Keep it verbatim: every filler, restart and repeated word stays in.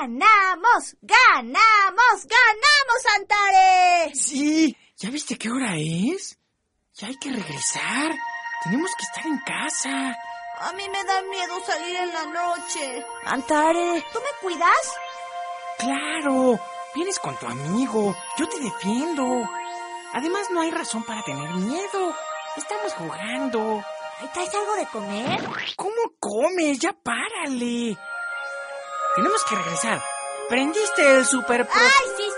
¡Ganamos! ¡Ganamos! ¡Ganamos, Antares! Sí, ¿ya viste qué hora es? Ya hay que regresar. Tenemos que estar en casa. A mí me da miedo salir en la noche. Antares, ¿tú me cuidas? Claro, vienes con tu amigo. Yo te defiendo. Además, no hay razón para tener miedo. Estamos jugando. ¿Traes algo de comer? ¿Cómo comes? Ya párale. Tenemos que regresar. ¿Prendiste el super pro... ¡Ay, sí,